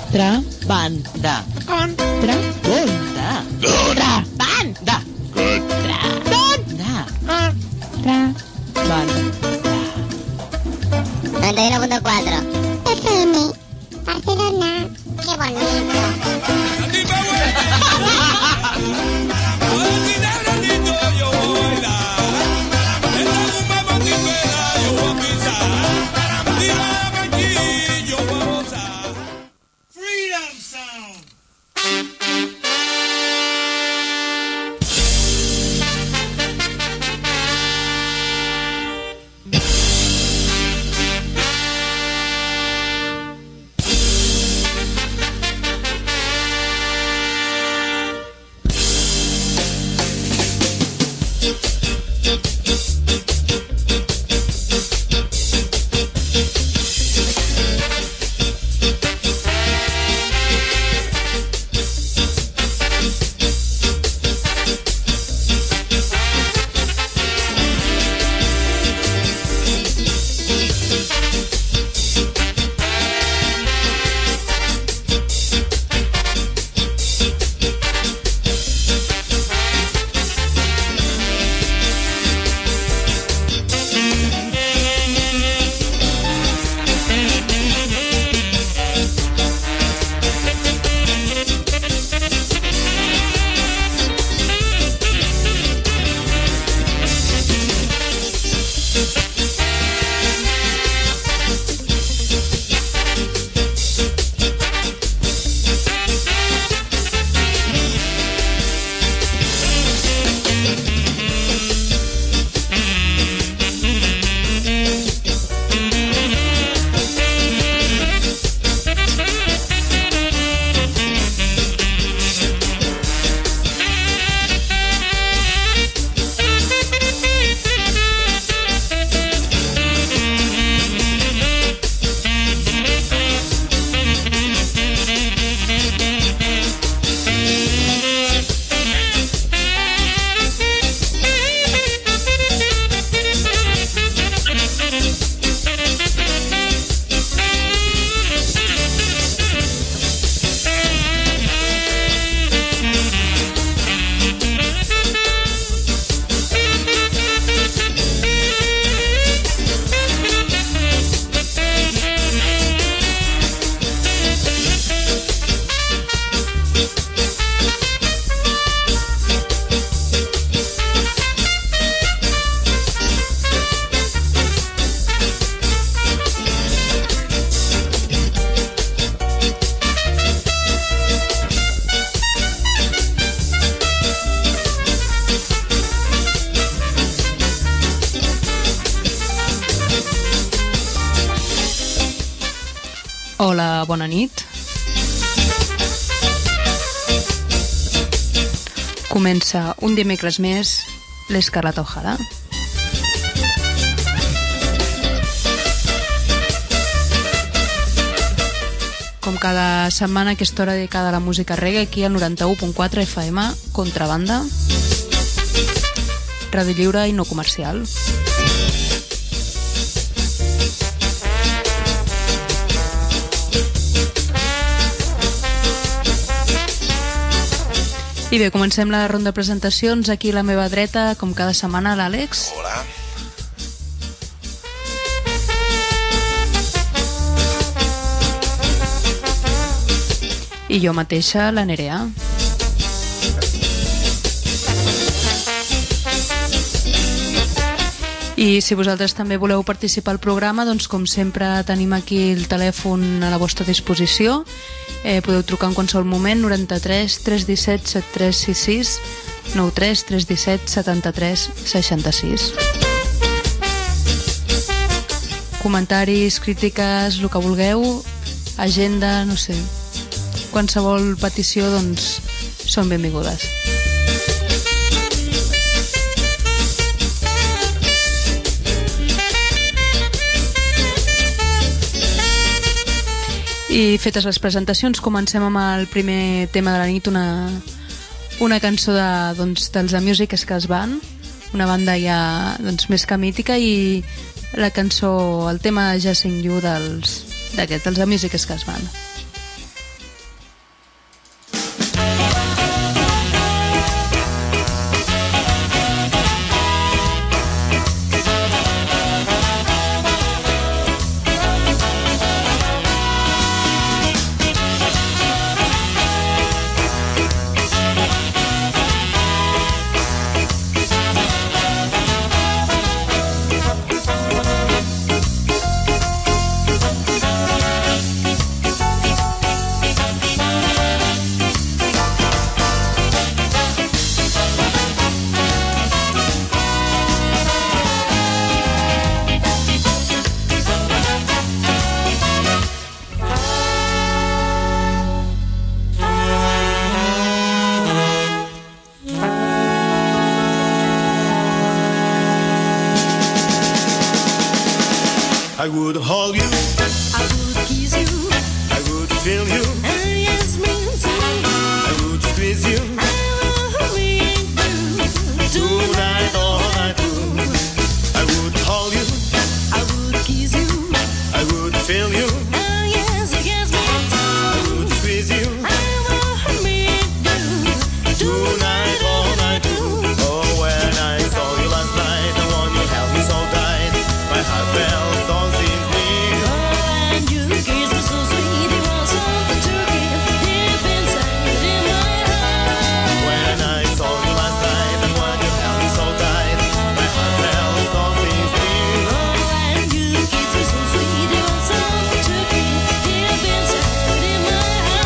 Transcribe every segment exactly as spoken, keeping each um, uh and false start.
Contrabanda. Contra. Contra. Contrabanda. Contrabanda. Contrabanda. noventa y uno punto cuatro. F M. Barcelona. Qué bonito. Hola, bona nit. Comença un dimecres més l'Escarlata O'Hara. Com cada setmana, aquesta hora dedicada a la música reggae, aquí al noranta-u punt quatre F M, Contrabanda, ràdio lliure i no comercial. I bé, comencem la ronda de presentacions. Aquí a la meva dreta, com cada setmana, l'Àlex. Hola. I jo mateixa, la Nerea. I si vosaltres també voleu participar al programa, doncs com sempre tenim aquí el telèfon a la vostra disposició. Eh, podeu trucar en qualsevol moment, noranta-tres tres disset setanta-tres seixanta sis, noranta-tres tres disset setanta-tres seixanta-sis. Comentaris, crítiques, el que vulgueu, agenda, no sé, qualsevol petició, doncs són benvingudes. I fetes les presentacions, comencem amb el primer tema de la nit, una, una cançó de, doncs, dels The Music Scars Band, una banda ja doncs, més que mítica, i la cançó, el tema Just In You dels, d'aquests, dels The Music Scars Band. feel you. Oh yes, yes, me too. I would squeeze you. I want me to Tonight, all night too. Oh, when I saw you last night, the one you held me so tight, my heart felt all things new. Oh, and you kissed me so sweet, it was something to give deep inside in my heart. When I saw you last night, the one you held me so tight, my heart felt all things new. Oh, and you kissed me so sweet, it was something to give deep inside in my heart.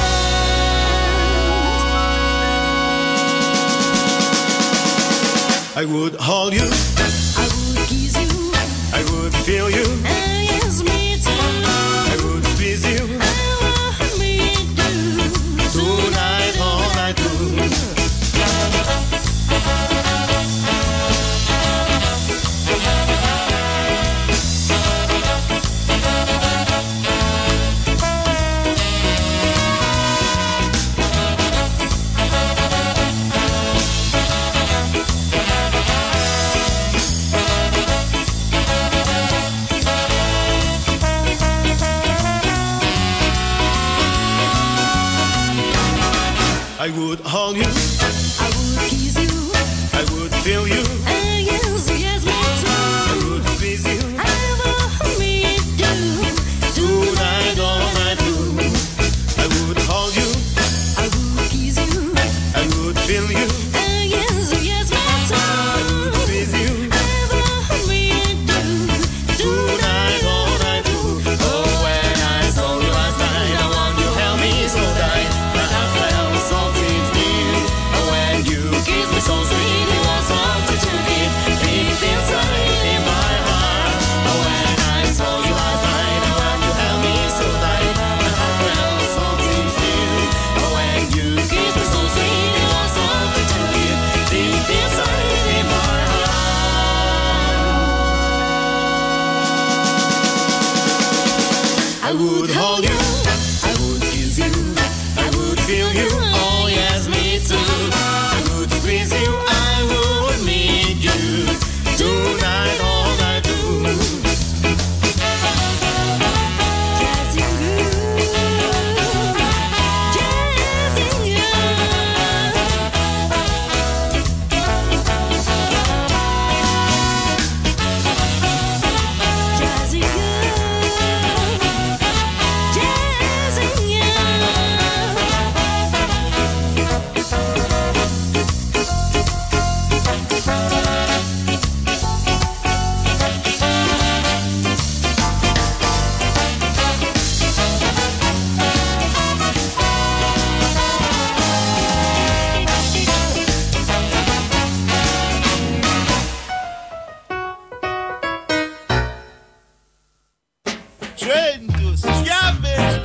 I would hold you, I would kiss you, I would feel you, oh yes, me too. I would squeeze you. I want me to Tonight, all night too. I would hold you, I would kiss you, I would feel you, oh yes, yes, me too. I would squeeze you. I want me to Tonight, all night too. I would hold you, I would kiss you, I would feel you, oh yes, yes, me I would too. squeeze you. I want me to Tonight, all night too. Oh, when I saw you last night, the one you held me so tight, my heart felt something new. Oh, when you kissed me so sweet, it was something to give deep inside in my heart. Oh, when I saw you last night, the one you held me so tight, my heart felt something new. Oh, when you kissed me so sweet, it was something to give deep inside in my heart. I would hold you, I would kiss you, I would feel you, oh yes, me too. I would squeeze you, I would meet you, tonight, all night too. Chasing you, chasing you. Chasing you, chasing you. Trend Scabbard.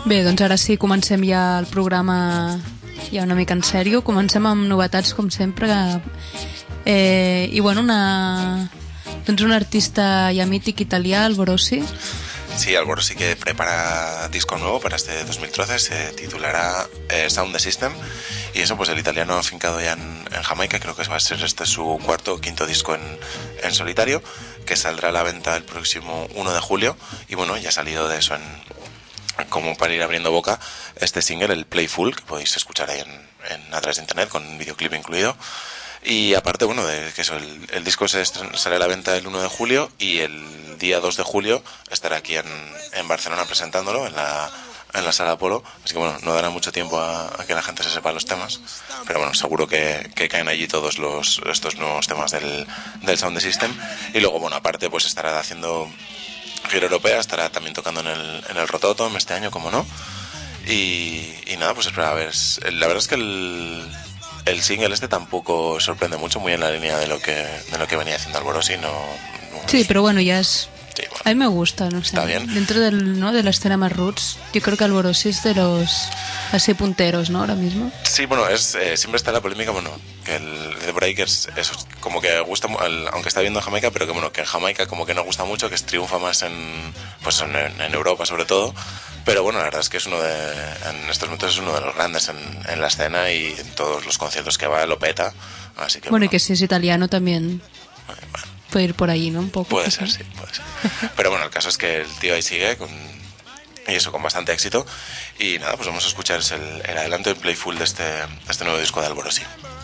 Bé, doncs ara sí, comencem ja el programa ja una mica en sèrio. Comencem amb novetats, com sempre. Eh, I bueno, una, doncs un artista ja mític italià, el Borossi. Sí, Alborosi que prepara disco nuevo para este dos mil trece, se titulará eh, Sound the System, y eso, pues el italiano afincado ya en, en Jamaica, creo que va a ser este su cuarto o quinto disco en, en solitario, que saldrá a la venta el próximo uno de julio, y bueno, ya ha salido de eso en, como para ir abriendo boca, este single, el Playful, que podéis escuchar ahí en, en, a través de internet, con un videoclip incluido. Y aparte, bueno, de que eso, el, el disco se estren, sale a la venta el uno de julio y el día dos de julio estará aquí en, en Barcelona presentándolo en la, en la Sala Apolo. Así que bueno, no dará mucho tiempo a, a que la gente se sepa los temas, pero bueno, seguro que, que caen allí todos los, estos nuevos temas del, del Sound the System. Y luego, bueno, aparte pues estará haciendo gira europea, estará también tocando en el, en el Rototom este año, como no. Y, y nada, pues espera a ver. La verdad es que el... El single este tampoco sorprende mucho, muy en la línea de lo que de lo que venía haciendo Alborosi, no, no Sí, pero bueno, ya es... Sí, bueno, a mí me gusta, no sé. Está bien. Dentro del, ¿no? de la escena más roots, yo creo que Alborosi es de los así punteros, ¿no? Ahora mismo. Sí, bueno, es eh, siempre está la polémica, bueno, que el The Breakers es como que gusta, el, aunque está viendo Jamaica, pero que bueno, que en Jamaica como que no gusta mucho, que es, triunfa más en, pues en, en Europa sobre todo. Pero bueno, la verdad es que es uno de, en estos momentos es uno de los grandes en, en la escena, y en todos los conciertos que va lo peta. Así que, Bueno, bueno, y que si es italiano también eh, bueno, puede ir por ahí, ¿no? Un poco. puede quizá. ser, sí, puede ser. Pero bueno, el caso es que el tío ahí sigue con, y eso con bastante éxito. Y nada, pues vamos a escuchar el, el adelanto, el Playful de este, de este nuevo disco de Alborosi.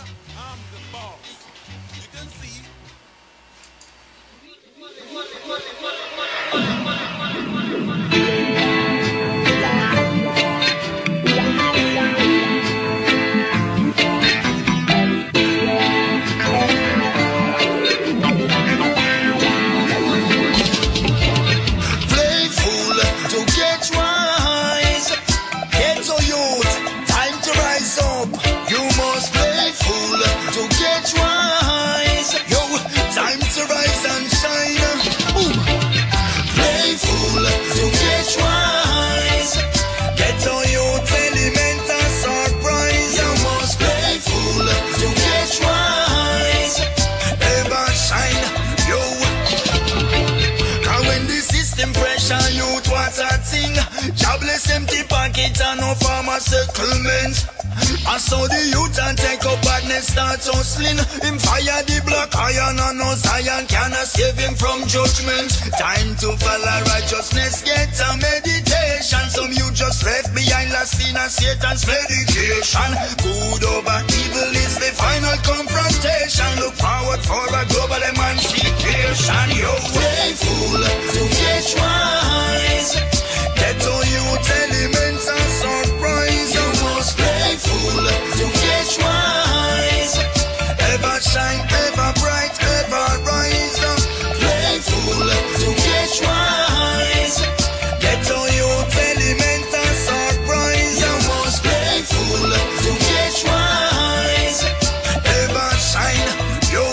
Jobless empty pockets and no farmer settlement. I saw the youth and take up badness start hustling. Him fire the black iron and no Zion cannot save him from judgment. Time to follow righteousness, get a meditation. Some you just left behind last in a Satan's medication. Good over evil is the final confrontation. Look forward for a global emancipation. Yo, playful to get wise. Get all youth elements and surprise. You must playful to get wise. Ever shine, ever bright, ever rise. Playful to get wise. Get all youth elements and surprise. You must playful to get wise. Ever shine, yo.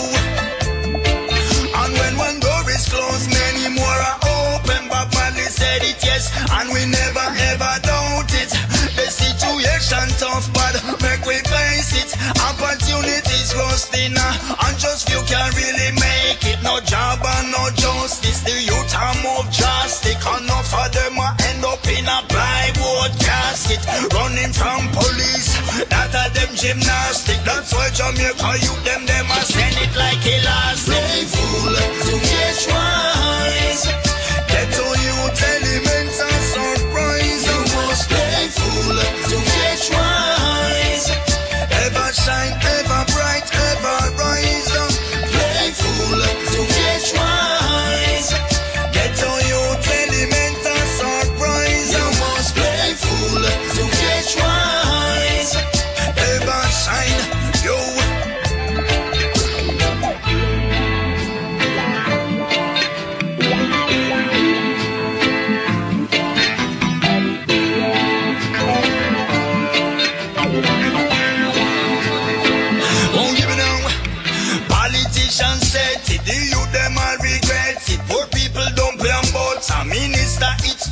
And when one door is closed, many more are open. But Bradley said it yes, and we never ever doubt it. The situation tough, but make we face it. Opportunities rusting, uh, and just few can really make it. No job and no justice. The youth are move drastic. Enough of them uh, end up in a plywood casket, running from police. That are them gymnastic. That's why Jamaica youth them them a send it like elastic. Playful to get wise. Get all youth elements and surprise. You must playful to get wise. Ever shine, ever bright, ever rise. Playful to get wise. Get all youth elements and surprise. You must playful to get wise. Ever shine, yo.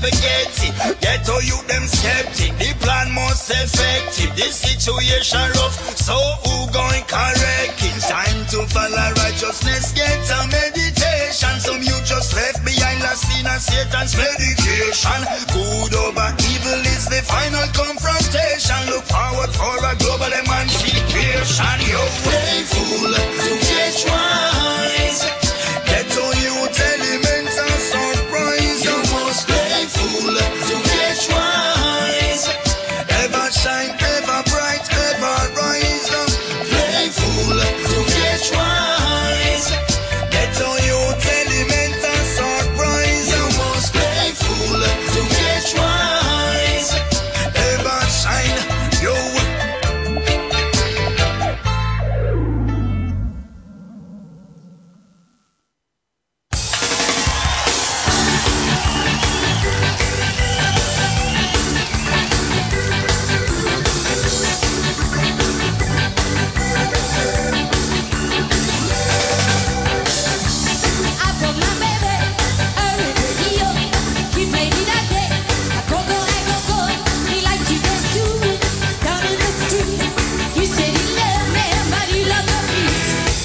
spaghetti. Ghetto youth them skeptic. The plan most effective. The situation rough, so who going correct it? Time to follow righteousness, get a meditation. Some you just left behind last seen as Satan's medication. Good over evil is the final confrontation. Look forward for a global emancipation. Yo, play fool to get wise. Ghetto youth elements are surprise. You must play fool to get wise. Ever shine, ever bright, ever rise. Play fool to get wise. Ghetto youth elements are surprise. You must play fool to get wise. Ever shine, yo. I brought my baby a radio. He played it all day. I go go, I go go. He liked to dance too down in the streets. He said he loved me, but he loved the beat.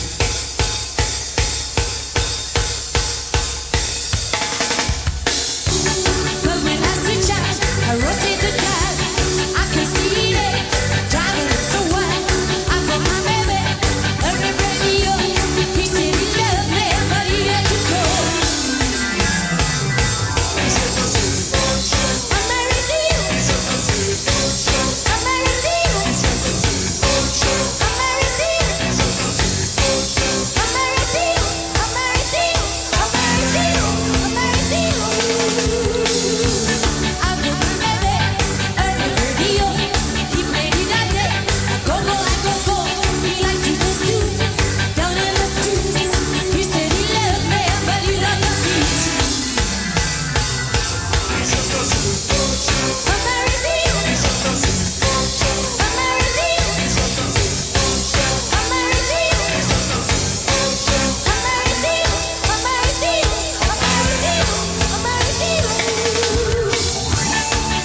But when I switch out, I rotate the dial. I can see it driving it so wild. I brought my baby a radio. He said he loved me, but he had to go. I'm married to you. I'm married to you. I'm married to you. I'm married to you. I'm married to you. I'm married to you. I'm married to you. I'm married to you. I put my baby on the radio. He played it all day. I go go, I go go. He liked to dance too down in the streets. He said he loved me, but he loved the beat. I'm married to you. I'm married to you. I'm married to you. I'm married to you. I'm married to you. I'm married to you. I'm married to you.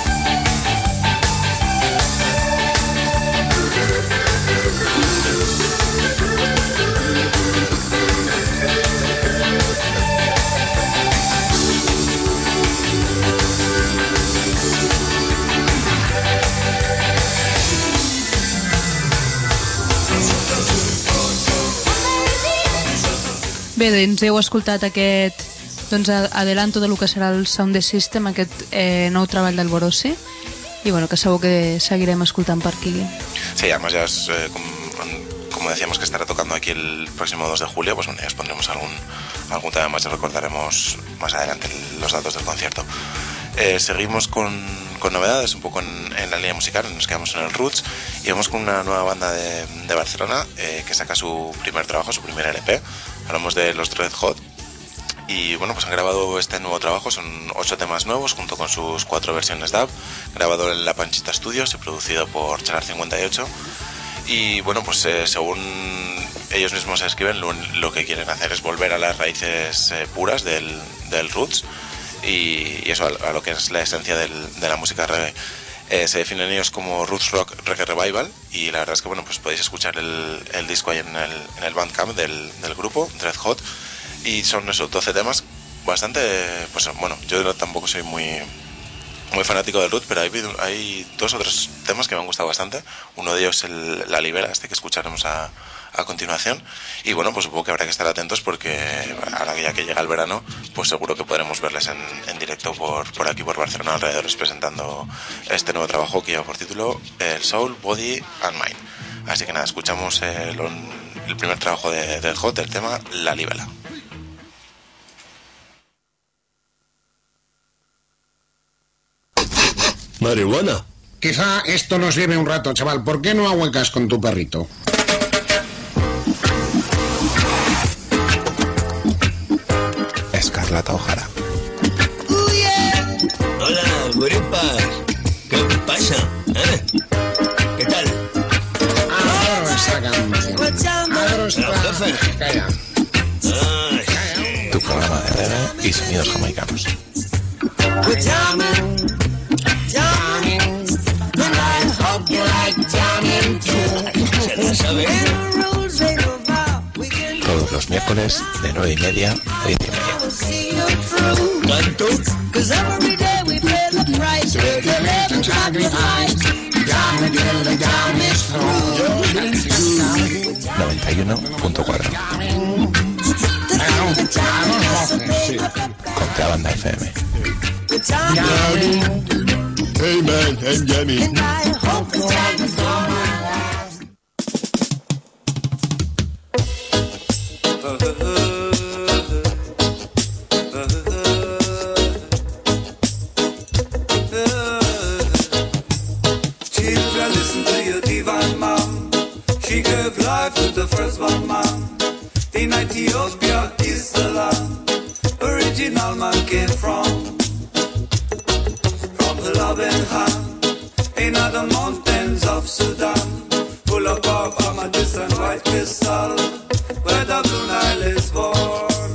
Bé, doncs heu escoltat aquest doncs, adelanto de lo que serà el Sound the System, aquest eh, nou treball del Borossi, y bueno, que segur que seguirem escoltant per aquí. Sí, además ya es, eh, como, como decíamos que estará tocando aquí el próximo dos de julio, pues bueno, ya os pondremos algún, algún tema más y recordaremos más adelante los datos del concierto. Eh, seguimos con, con novedades un poco en, en la línea musical, nos quedamos en el Roots y vamos con una nueva banda de, de Barcelona eh, que saca su primer trabajo, su primer L P. Hablamos de los Red Hot y bueno, pues han grabado este nuevo trabajo, son ocho temas nuevos junto con sus cuatro versiones dub, grabado en La Panchita Studios y producido por Chalar cincuenta y ocho. Y bueno, pues eh, según ellos mismos escriben, lo, lo que quieren hacer es volver a las raíces eh, puras del, del Roots y, y eso, a, a lo que es la esencia del, de la música reggae. Eh, se definen ellos como Roots Rock Reggae Revival y la verdad es que bueno, pues podéis escuchar el, el disco ahí en el, en el Bandcamp del, del grupo Red Hot y son esos doce temas bastante, pues bueno, yo no, tampoco soy muy muy fanático del Root, pero hay, hay dos o tres temas que me han gustado bastante. Uno de ellos es el, La Libera, este que escucharemos a, a continuación. Y bueno, pues supongo que habrá que estar atentos porque ahora que ya que llega el verano, pues seguro que podremos verles en, en directo por, por aquí, por Barcelona, alrededores, presentando este nuevo trabajo que lleva por título El Soul, Body and Mind. Así que nada, escuchamos el, el primer trabajo de, del Hot, el tema La Libera. Marihuana. Quizá esto nos lleve un rato, chaval. ¿Por qué no ahuecas con tu perrito? Escarlata O'Hara. Uh, yeah. Hola, gurupas. ¿Qué pasa? ¿Eh? ¿Qué tal? Adoro esta canción. Adoro esta... Calla. Tu programa de reggae y sonidos jamaicanos. We're jamming, jamming, and I hope you like jamming too. Se la sabe. And the rules ain't about we can Todos los miércoles de nueve y media a diez y media. see you through. ¿Tanto? Cause every day we pay the price with the living sacrifice. Jam until the jam is through. noventa y uno punto cuatro. Contrabanda F M. Hey man, I'm jamming. And I hope the jam is gone. Children, listen to your divine mom. She gave life to the firstborn man. In Ethiopia is the land original man came from. From the loving hand in the mountains of Sudan, full of pop, amethyst and white crystal, where the blue Nile is born.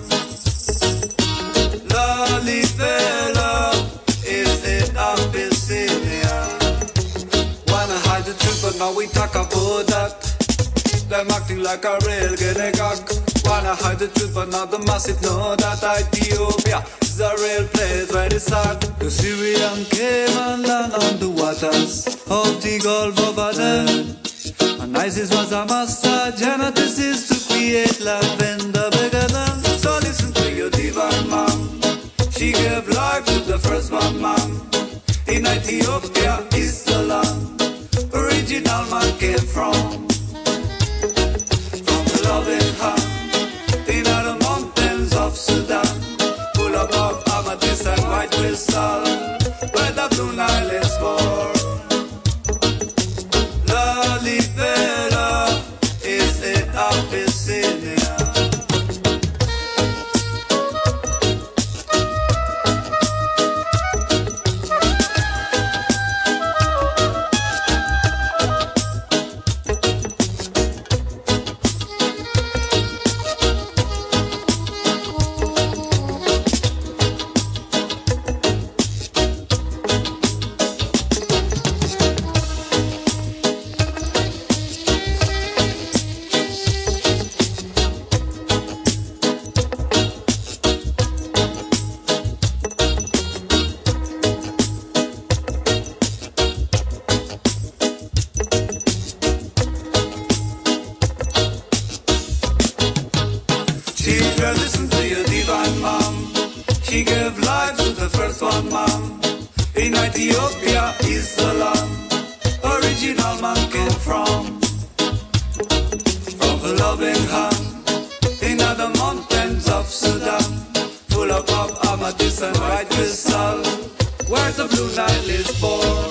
Lalibela is in Abyssinia. Wanna hide the truth, but now we talk about that. Them acting like a real Genegak. Wanna hide the truth, but now the massive know that Ethiopia is a real place where they start. The Syrian came and land on the waters of the Gulf of Aden. And ISIS was a master geneticist to create love in the beginning. So listen to your divine mom. She gave life to the first one man. In Ethiopia is the land original man came from. From the loving hand in the mountains of Sudan, full of love, amethyst and white crystal, where the blue Nile is born. Lalibela is in Abyssinia. Children, listen to your divine mom. She gave life to the first one man. In Ethiopia is the land original man came from. From the loving hand in the mountains of Sudan, full of pop, amethyst and white crystal, where the blue Nile is born.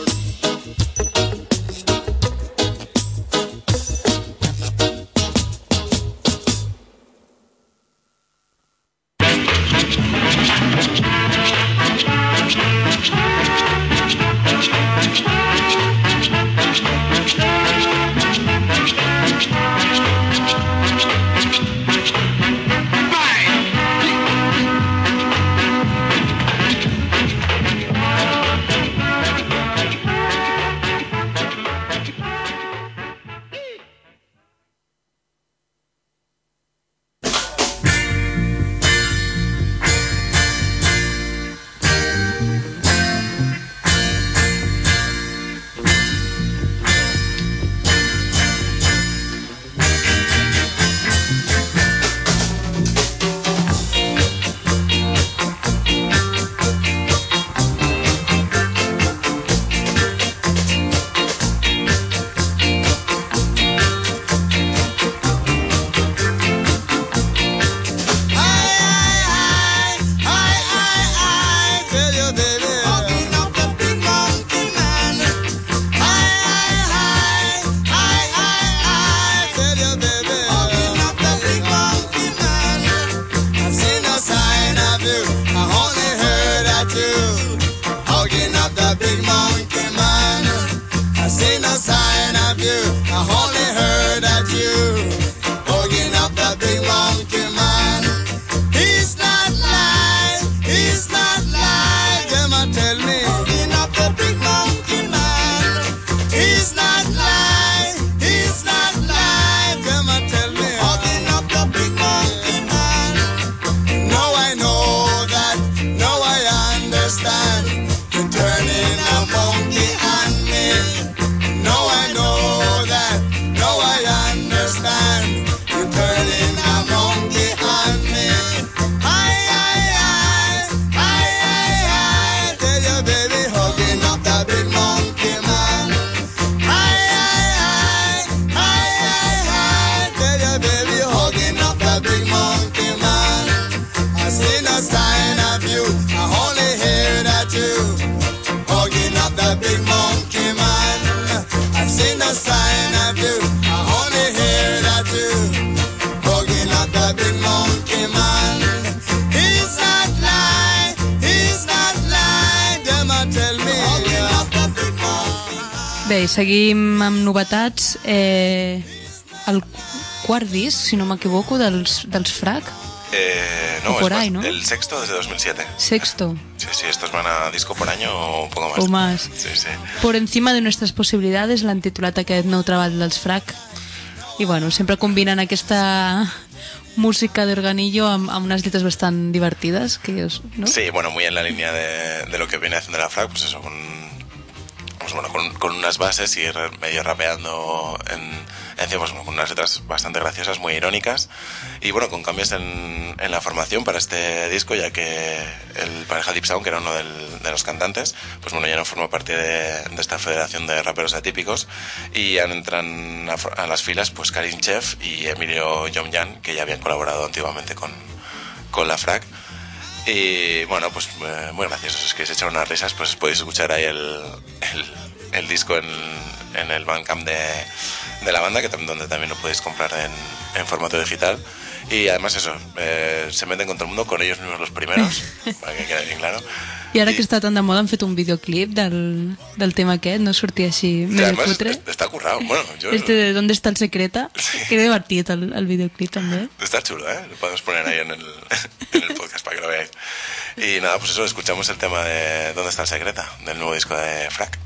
Bé, i seguim amb novetats. Eh, el quart disc, si no m'equivoco, dels, dels Frac. Eh, O no, por es ahí, más, ¿no? el sexto desde dos mil siete. Sexto. Sí, sí, estos van a disco por año o un poco más. O más. Sí, sí. Por encima de nuestras possibilitats l'han titulat aquest nou treball dels Frac. I bueno, sempre combinen aquesta música de organillo amb, amb unes lletres bastant divertides, que es, ¿no? Sí, bueno, muy en la línea de, de lo que viene haciendo la Frac, pues eso, con, pues bueno, con, con unas bases y re- medio rapeando en, encima, pues, con unas letras bastante graciosas, muy irónicas, y bueno, con cambios en, en la formación para este disco, ya que el pareja Deep Sound, que era uno del, de los cantantes, pues bueno, ya no forma parte de, de esta federación de raperos atípicos, y ya entran a, a las filas pues Karim Chef y Emilio Yomyan, que ya habían colaborado antiguamente con, con la Frac. Y bueno, pues eh, muy graciosos, es que se echan unas risas, pues podéis escuchar ahí el, el, el disco en, en el Bandcamp de, de la banda, que tam- donde también lo podéis comprar en, en formato digital. Y además eso, eh, se meten con todo el mundo, con ellos mismos los primeros, para que quede bien claro. I ara que està tan de moda han fet un videoclip del, del tema aquest, no sortia així Y medio además cutre. es- está currado, bueno, yo, Este de ¿Dónde está el secreta? Que divertit el, el videoclip també. está chulo, ¿eh? Lo podemos poner ahí en el, en el podcast para que lo veáis. Y nada, pues eso, escuchamos el tema de ¿Dónde está el secreta? Del nuevo disco de Frac.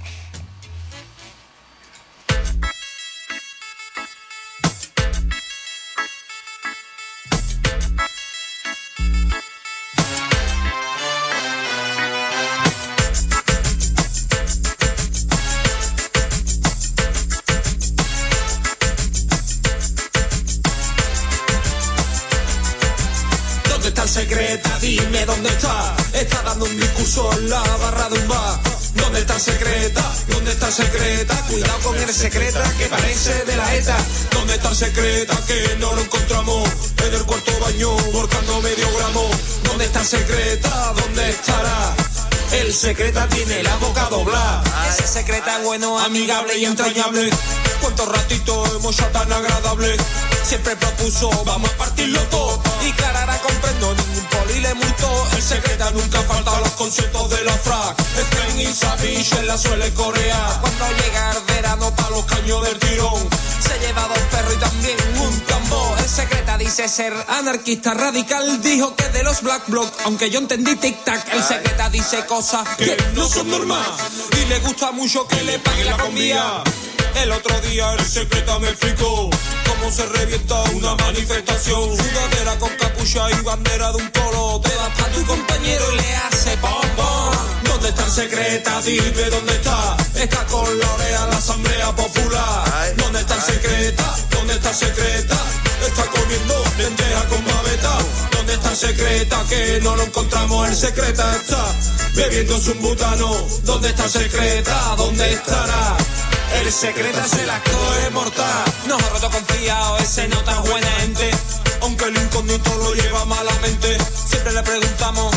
¿Dónde está el secreta? Dime dónde está. Está dando un discurso en la barra de un bar. ¿Dónde está el secreta? ¿Dónde está el secreta? Cuidado con el secreta que parece de la ETA. ¿Dónde está el secreta? Que no lo encontramos en el cuarto baño, volcando medio gramo. ¿Dónde está el secreta? ¿Dónde estará? El secreta tiene la boca doblada. Ese secreta bueno, amigable y entrañable. Cuántos ratitos hemos ya tan agradables. Siempre propuso, vamos a partirlo todo. Y Clara ahora comprendo, ningún poli le multó. El secreta nunca falta a los conciertos de la Frac. Spain y Savage en la suele corear. Cuando llega el verano pa' los caños del tirón, se lleva dos perros y también un tambor. El secreta dice ser anarquista radical. Dijo que de los Black Bloc, aunque yo entendí tic-tac. El secreta dice cosas que no son normales. Y le gusta mucho que le paguen la comida. El otro día el secreta me explicó cómo se revienta una manifestación. Sudadera con capucha y bandera de un polo. Te vas pa' tu compañero y le hace pom pom. ¿Dónde está el secreta? Dime dónde está. Está con la oreja en la asamblea popular. ¿Dónde está el secreta? ¿Dónde está el secreta? Está comiendo lenteja con babeta. ¿Dónde está el secreta? Que no lo encontramos. El secreta está bebiéndose un butano. ¿Dónde está el secreta? ¿Dónde estará? El secreta se la coge mortal. Nosotros confiados, ese no tan buena gente. Aunque el incógnito lo lleva malamente. Siempre le preguntamos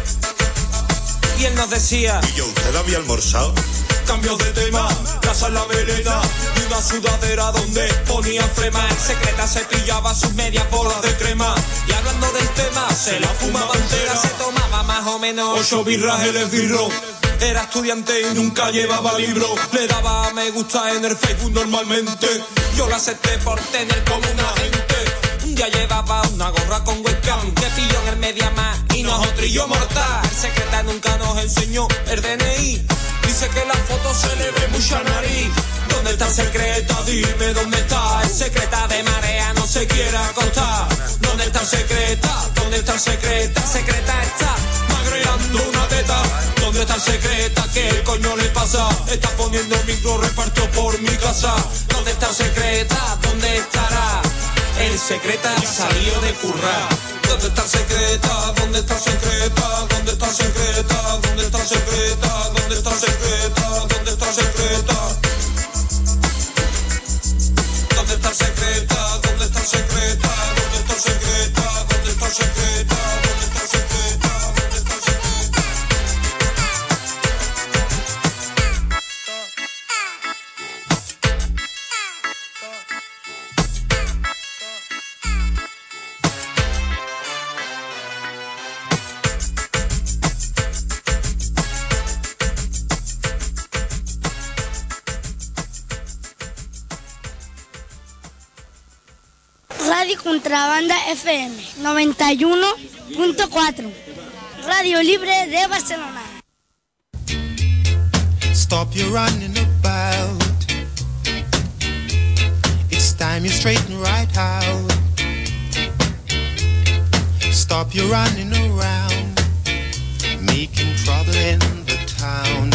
y él nos decía: ¿Y yo, usted había almorzado? cambios de tema, casa en la melena y una sudadera donde ponía flema. El secreta se pillaba sus medias bolas de crema y hablando del tema se la fumaba entera. Se tomaba más o menos ocho birras el esbirro. Era estudiante y nunca llevaba libro. Le daba a me gusta en el Facebook normalmente. Yo la acepté por tener como un agente. Un día llevaba una gorra con webcam que pilló en el Mediamar y nos otrillo mortal. El secreta nunca nos enseñó el D N I. Dice que en la foto se le ve mucha nariz. ¿Dónde está el secreta? Dime dónde está. El secreta de marea no se quiere acostar. ¿Dónde está el secreta? ¿Dónde está el secreta? El secreta está magreando una teta. ¿Dónde está el secreta? ¿Qué el coño le pasa? Está poniendo micro repartió por mi casa. ¿Dónde está el secreta? ¿Dónde estará? El secreta salió de currar. ¿Dónde está el secreta? ¿Dónde está el secreta? ¿Dónde está el secreta? ¿Dónde está el secreta? ¿Dónde está el secreta? ¿Dónde está el secreta? ¿Dónde está el secreta? ¿Dónde está el secreta? ¿Dónde está el secreta? ¿Dónde está el secreta? ¿Dónde está el secreta? ¿Dónde está el secreta? Radio Contrabanda F M noventa y uno punto cuatro. Radio Libre de Barcelona. Stop your running about. It's time you straighten right out. Stop your running around, making trouble in the town.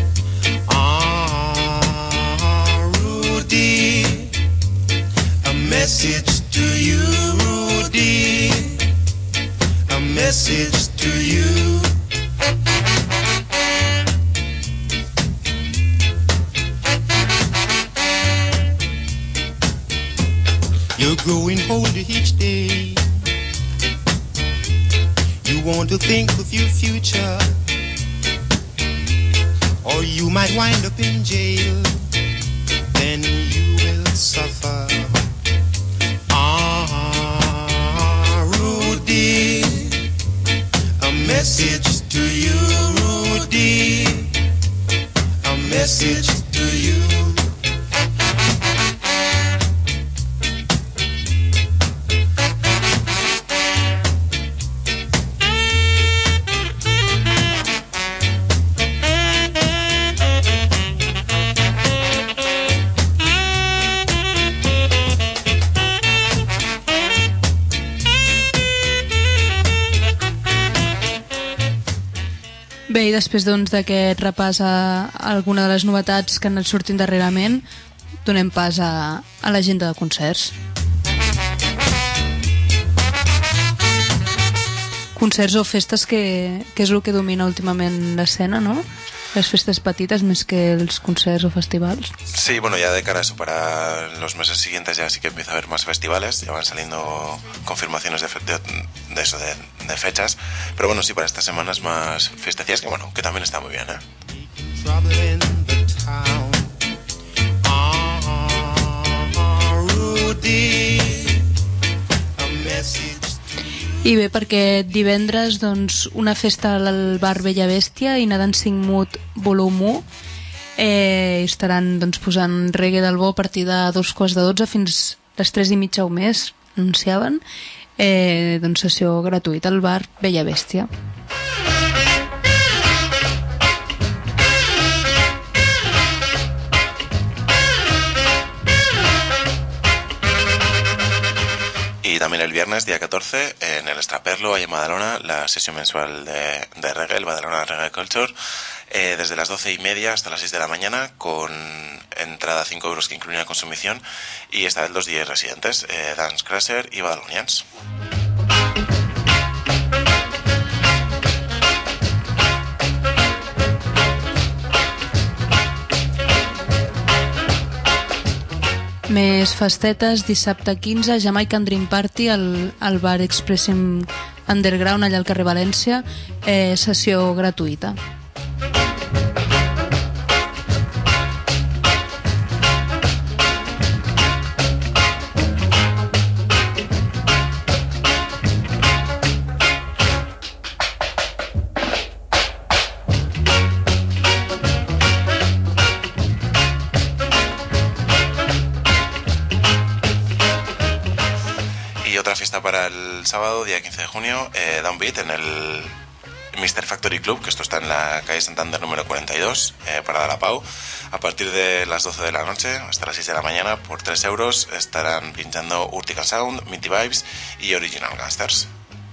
Ah, Rudy, a message to you, Rudy, a message to you. You're growing older each day. You want to think of your future, or you might wind up in jail. Then you will suffer. Ah, Rudy, a message to you, Rudy, a message to you. Bé, i després doncs, d'aquest repàs a alguna de les novetats que han anat sortint darrerament, donem pas a, a l'agenda de concerts. Concerts o festes que, que és el que domina últimament l'escena, no? Les festes petites més que els concerts o festivals. Sí, bueno, ya de cara a eso, para los meses siguientes ya sí que empieza a haber más festivales, ya van saliendo confirmaciones de, fe- de, de eso, de, de fechas, pero bueno, sí, para estas semanas más fiestecillas, que bueno, que también está muy bien, ¿eh? Trouble in the town. Ah, Rudy, a message. I bé, perquè divendres doncs, una festa al bar Bella Bèstia i Nadant cinc Mood volum u eh, estaran doncs, posant reggae del bo a partir de dos quarts de dotze fins les tres i mitja o més, anunciaven, eh, doncs, sessió gratuïta al bar Bella Bèstia. Y también el viernes, día catorce, en el Extraperlo, ahí en Badalona, la sesión mensual de, de reggae, el Badalona Reggae Culture, eh, desde las doce y media hasta las seis de la mañana, con entrada cinco euros que incluye la consumición, y estarán los D Js residentes, eh, Dance Crusher y Badalonians. Més festetes, dissabte quinze, Jamaican Dream Party al, al bar Expressing Underground allà al carrer València, eh, sessió gratuïta. Fiesta para el sábado, día quince de junio, eh, Downbeat en el Mister Factory Club, que esto está en la calle Santander número cuarenta y dos, eh, Parada La Pau. A partir de las doce de la noche hasta las seis de la mañana, por tres euros, estarán pinchando Urtica Sound, Minty Vibes y Original Gangsters.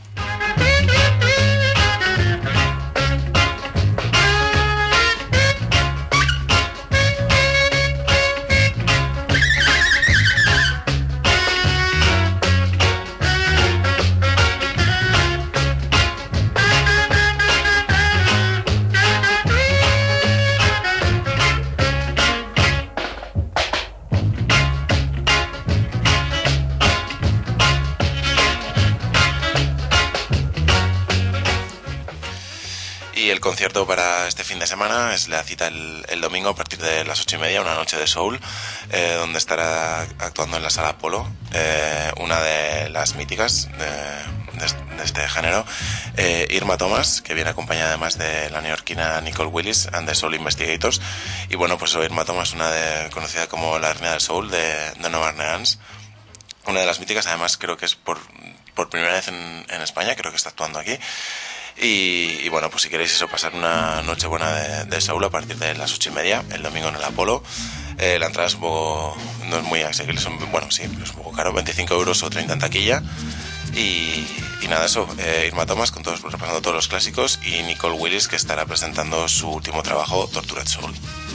Y el concierto para este fin de semana es la cita el, el domingo a partir de las ocho y media, una noche de soul, eh, donde estará actuando en la Sala Apolo, eh, una de las míticas de, de, de este género, eh, Irma Thomas, que viene acompañada además de la neoyorquina Nicole Willis and the Soul Investigators. Y bueno, pues Irma Thomas, una de, conocida como la reina del soul de, de Nueva Orleans, una de las míticas, además creo que es por, por primera vez en, en España, creo que está actuando aquí. Y, y bueno, pues si queréis eso, pasar una noche buena de, de Soul a partir de las ocho y media, el domingo en el Apolo. Eh, la entrada es un poco, no es muy accesible, son, bueno, sí, es un poco caro, veinticinco euros o treinta en taquilla. Y, y nada, eso, eh, Irma Thomas con todos, repasando todos los clásicos, y Nicole Willis, que estará presentando su último trabajo, Tortured Soul.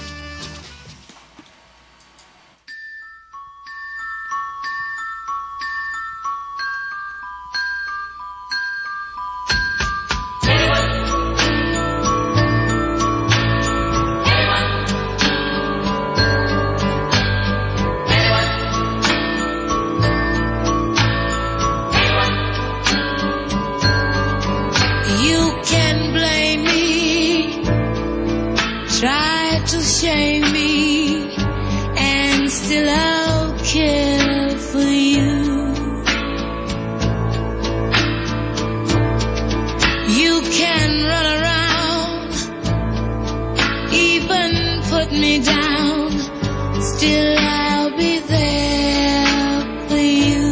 You can blame me, try to shame me, and still I'll care for you. You can run around, even put me down, still I'll be there for you.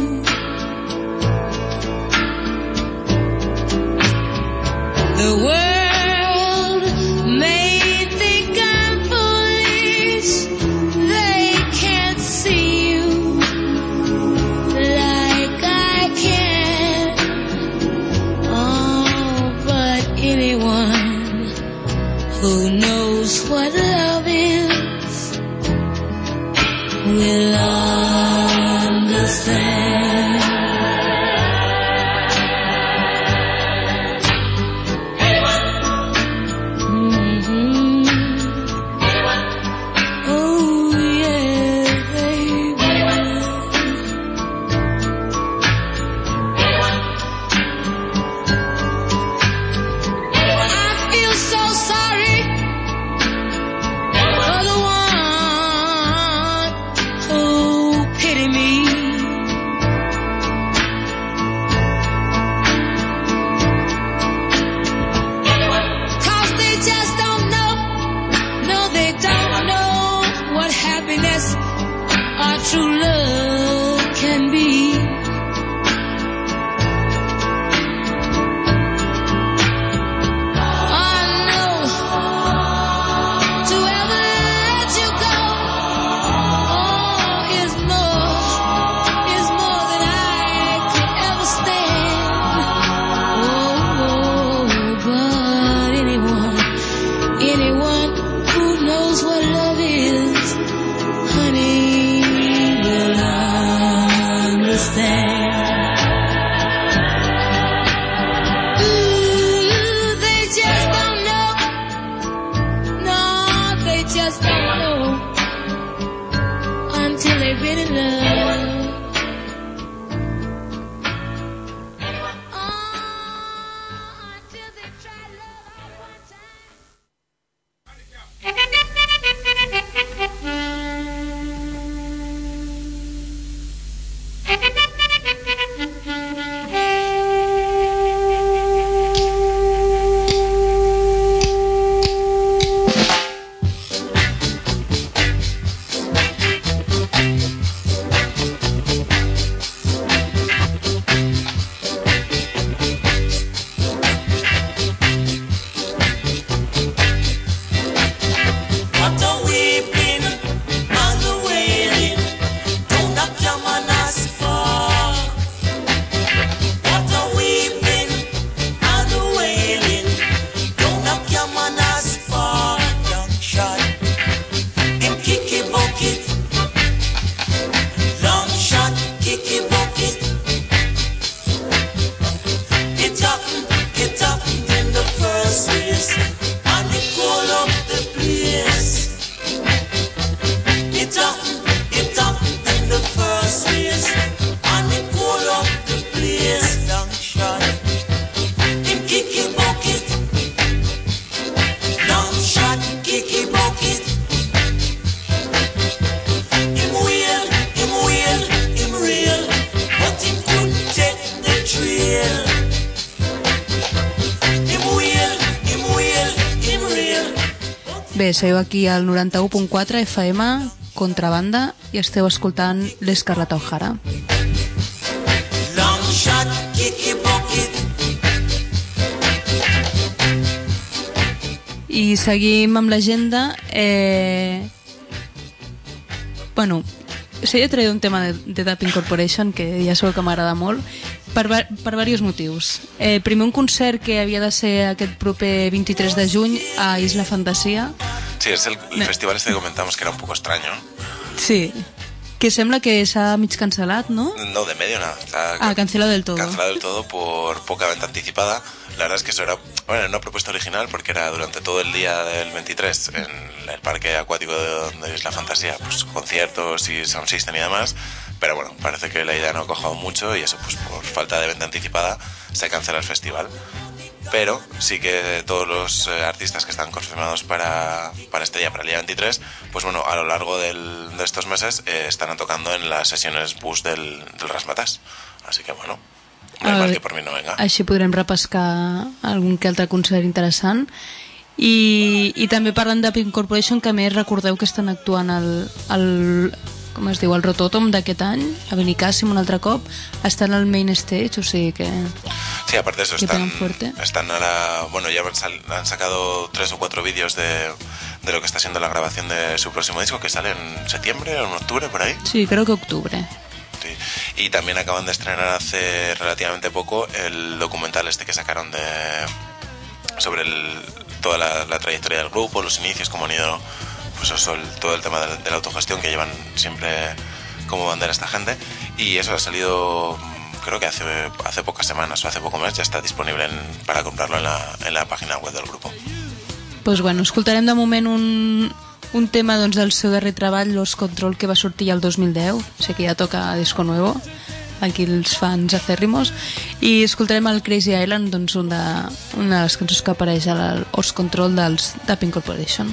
The world may think I'm foolish, they can't see you like I can. Oh, but anyone who knows what love is will understand. True love can be. Oh no, to ever let you go, oh, is more, is more than I could ever stand. Oh, but anyone, anyone who knows what love is, honey, ooh, they just don't know. No, they just don't know until they've been in love. Bé, seguiu aquí al noranta-u punt quatre F M, Contrabanda, i esteu escoltant l'Escarlata O'Hara. i seguim amb l'agenda. Eh... Bueno, sí, he traït un tema de, de Dapping Corporation que ja sabeu que m'agrada molt per, per diversos motius. Eh, primer, un concert que havia de ser aquest proper vint-i-tres de juny a Isla Fantasia. Sí, es el, el festival este que comentamos que era un poco extraño. Sí, que sembla que s'ha mig cancel·lat, ¿no? No, de medio nada. Está Ah, cancelado del todo. Cancelado del todo por poca venta anticipada. La verdad es que eso era, bueno, era una propuesta original porque era durante todo el día del veintitrés en el parque acuático de, de Isla Fantasía, pues conciertos y sound system y demás. Pero bueno, parece que la idea no ha cojado mucho y eso, pues por falta de venta anticipada se cancela el festival. Pero sí que todos los eh, artistas que están confirmados para, para este día, para el día veintitrés, pues bueno, a lo largo del, de estos meses eh, estarán tocando en las sesiones bus del, del Razzmatazz. Así que bueno, no hay mal que por mi no venga. Així podrem repescar algun que altre concert interessant. I, i també parlant de Pink Corporation, que a més recordeu que estan actuant el, el, com es diu, el Rototom d'aquest any, a Benicàssim un altre cop, estan al main stage, o sigui que... Sí, aparte de eso, están, están ahora, bueno, ya han, sal, han sacado tres o cuatro vídeos de, de lo que está siendo la grabación de su próximo disco, que sale en septiembre o en octubre, por ahí. Sí, creo que octubre. Sí. Y también acaban de estrenar hace relativamente poco el documental este que sacaron de sobre el, toda la, la trayectoria del grupo, los inicios, cómo han ido, pues eso, el, todo el tema de, de la autogestión que llevan siempre como bandera esta gente. Y eso ha salido, creo que hace, hace pocas semanas o hace poco mes, ya está disponible en, para comprarlo en la, en la página web del grupo. Pues bueno, escoltarem de moment un, un tema doncs, del seu darrer treball, Los Control, que va sortir ja el dos mil deu, o sigui que ja toca disco nuevo, aquí els fans acèrrimos, i escoltarem el Crazy Island, doncs un de, una de les cançons que apareix a Los Control dels Dapping Corporation.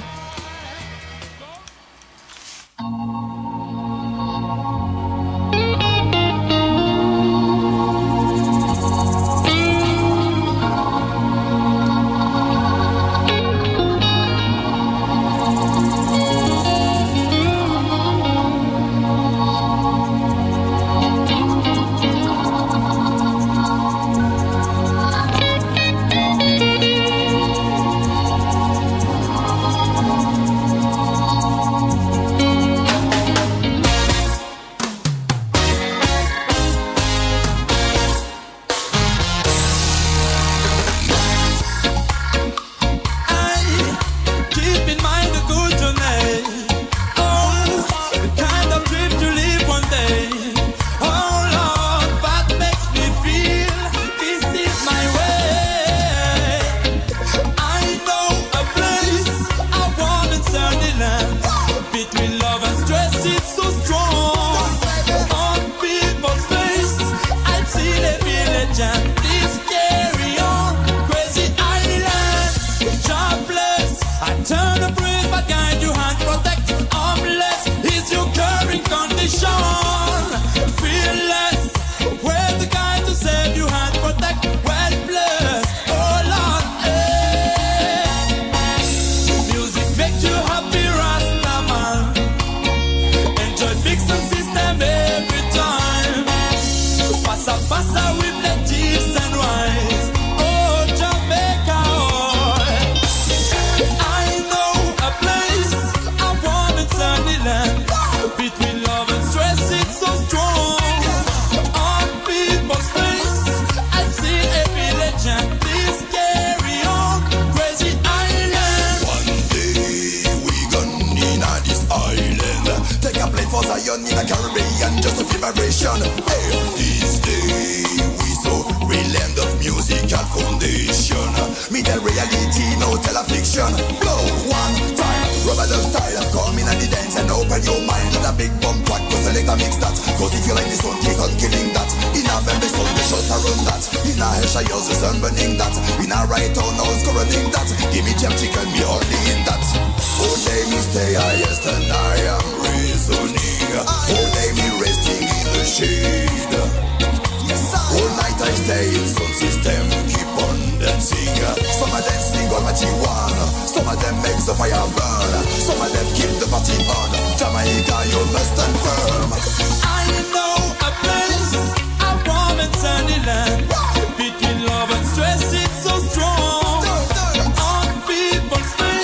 Between love and stress, it's so strong. On people's face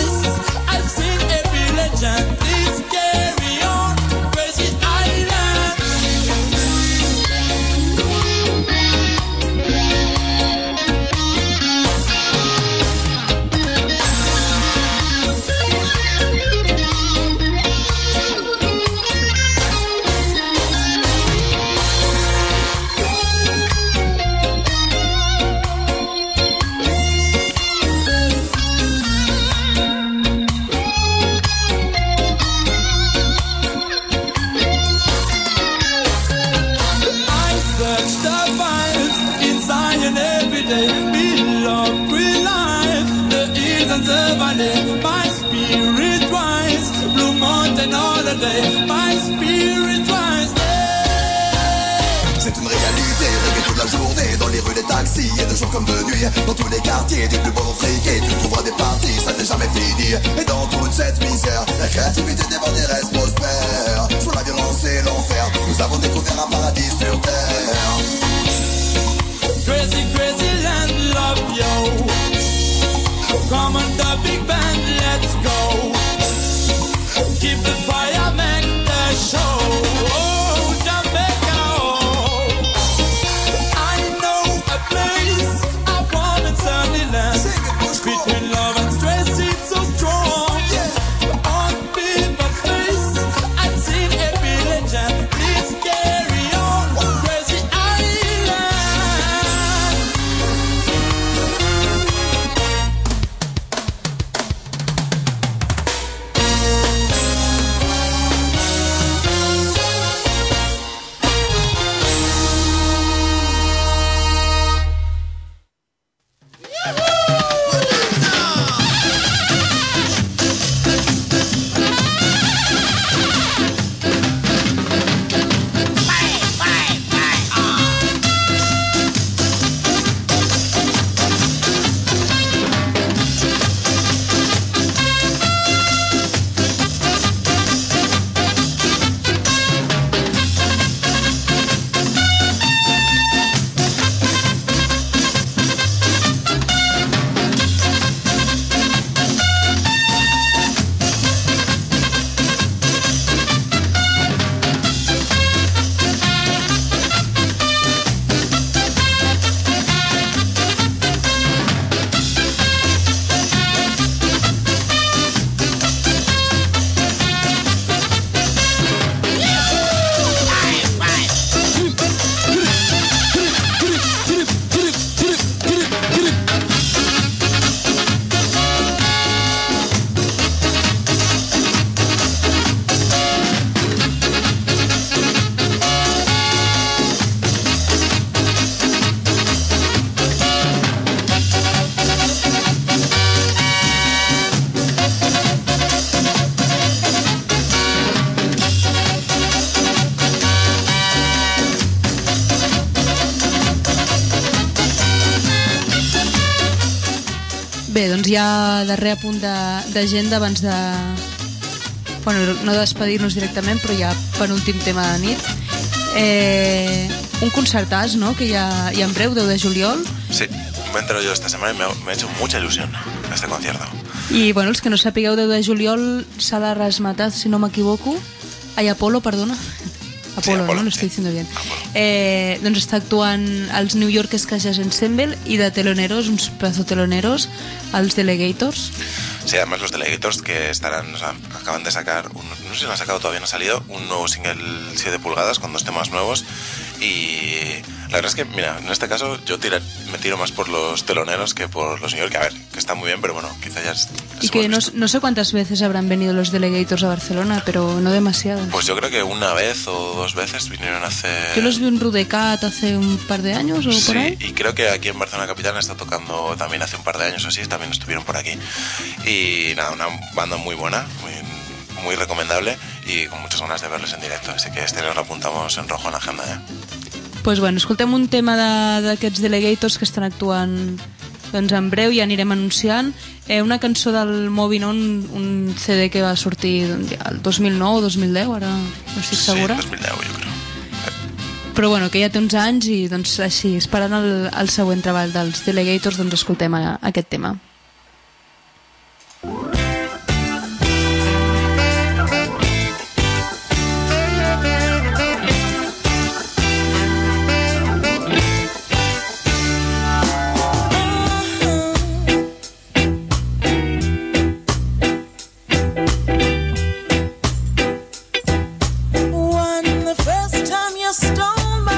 say my spirit rise there. C'est une réalité, reggae toute la journée dans les rues des taxis et de jour comme de nuit. Dans tous les quartiers du plus beau friqué, tu trouveras des parties, ça n'est jamais fini. Et dans toute cette misère, la créativité des bandits reste prospère. Sur la violence et l'enfer, nous avons découvert un paradis sur terre. Crazy, crazy land, love yo. Come on the big band, let's go. Keep the fire, make the show. Oh, Jamaica, oh. I know a place I wanna turn the land. Between love and stress, it's so strong. On people's face, I've seen every legend. Please carry on, crazy island. Bé, doncs ja darrer apunt d'agenda abans de... Bueno, no despedir-nos directament, però ja penúltim tema de nit. Eh, un concertàs, ¿no?, que ya, ya en breu, deu de juliol. Sí, me he enterado yo esta semana y me ha, me ha hecho mucha ilusión este concierto. I, bueno, els que no sapigueu, deu de juliol, Sala Razmataz, si no m'equivoco. Ai, Apolo, perdona. Apolo, sí, Apolo, no? Lo estoy diciendo bien. Eh, doncs està actuant els New York Jazz Ensemble i de teloneros, uns pedazo teloneros, els Delegators. Sí, además los Delegators que estarán, o sea, acaban de sacar, un, no sé si lo han sacado, todavía no ha salido, un nuevo single siete pulgadas con dos temas nuevos y la verdad es que, mira, en este caso yo tira, me tiro más por los teloneros que por los New York, que a ver, que está muy bien, pero bueno, quizá ya es... Y que no, no sé cuántas veces habrán venido los Delegators a Barcelona, pero no demasiadas. Pues yo creo que una vez o dos veces vinieron hace... Yo los vi en Rudecat hace un par de años o sí, por ahí. Y creo que aquí en Barcelona Capital está tocando también hace un par de años o así, también estuvieron por aquí. Y nada, una banda muy buena, muy, muy recomendable y con muchas ganas de verles en directo, así que este nos lo apuntamos en rojo en la agenda, ¿eh? Pues bueno, escoltem un tema d'aquests Delegators que estan actuant doncs en breu, ja anirem anunciant. Eh, una cançó del Moving On, un C D que va sortir doncs, el dos mil nou o dos mil deu, ara no estic segura. Sí, dos mil deu, jo crec. Però bueno, que ja té uns anys i doncs així, esperant el, el següent treball dels Delegators, doncs escoltem a, a aquest tema.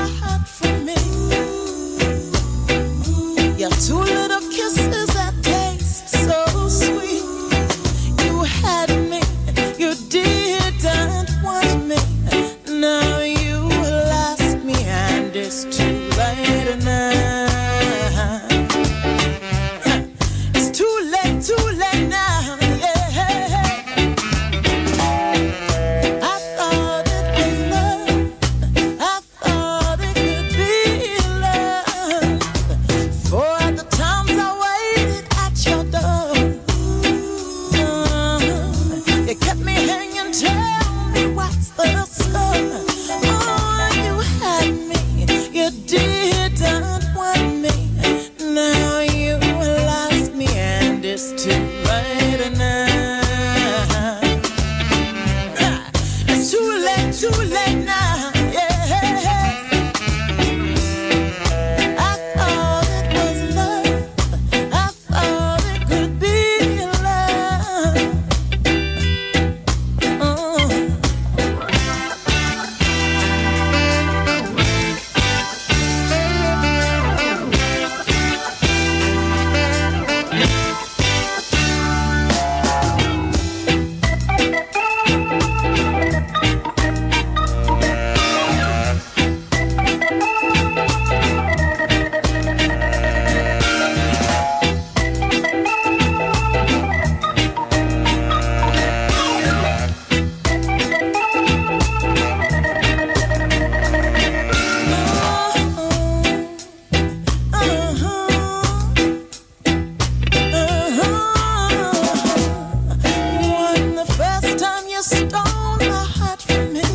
Two little kisses that take tell me what's the score. Oh, you had me, you didn't want me. Now you lost me and it's too late now. It's too late, too late now, yeah. I thought it was love, I thought it could be love. Oh. When the first time you stole my heart from me,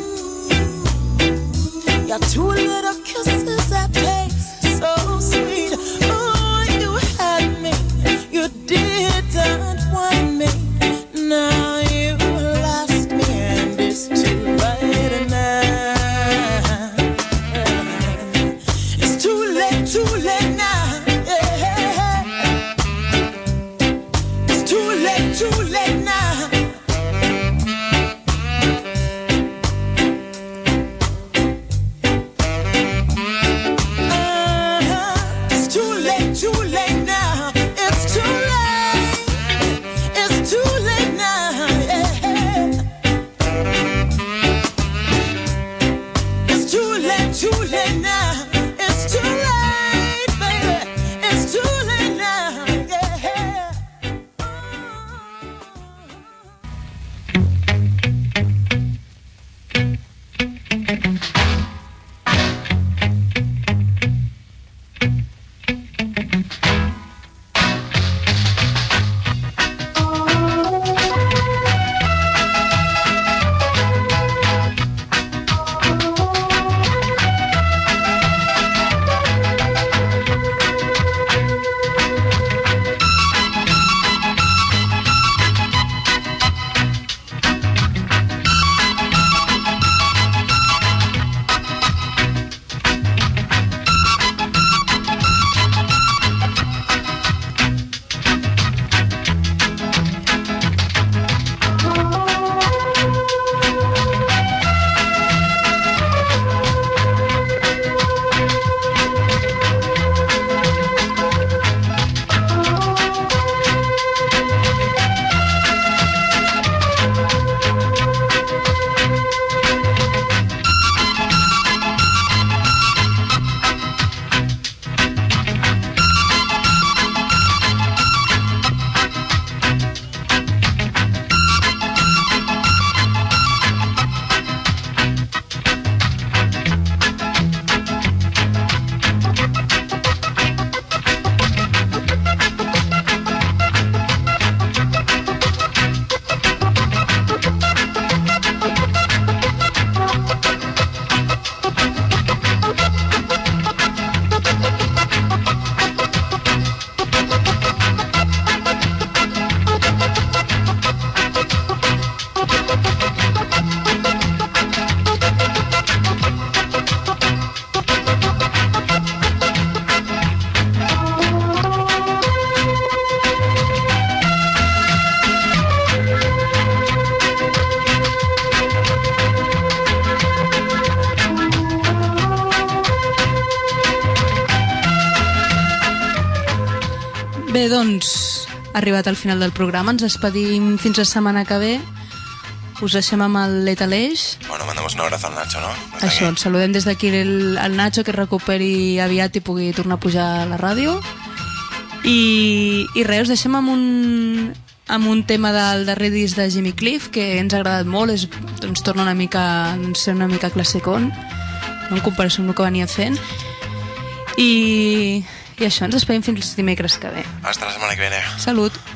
your two little kisses that taste so sweet. Oh, you had me, you didn't want me. Now you lost me and it's too late now. It's too late, too late now. Yeah. It's too late, too late now. Uh-huh. It's too late, too late now. It's too late. It's too late now. Yeah. It's too late, too late now. It's too late, baby. It's too late now. Yeah. Bé, doncs, arribat al final del programa, ens despedim fins la setmana que ve. Us deixem amb el Lethal Age. Bueno, mandamos un abrazo al Nacho, no? Desde Això, aquí. ens saludem des d'aquí el, el Nacho, que es recuperi aviat i pugui tornar a pujar a la ràdio. I, i res, us deixem amb un, amb un tema del darrer disc de Jimmy Cliff, que ens ha agradat molt, és, doncs torna una mica a ser una mica classicón, no? En comparació amb el que venia fent. I, i això, ens despedim fins dimecres que ve. Hasta la semana que viene. Salut.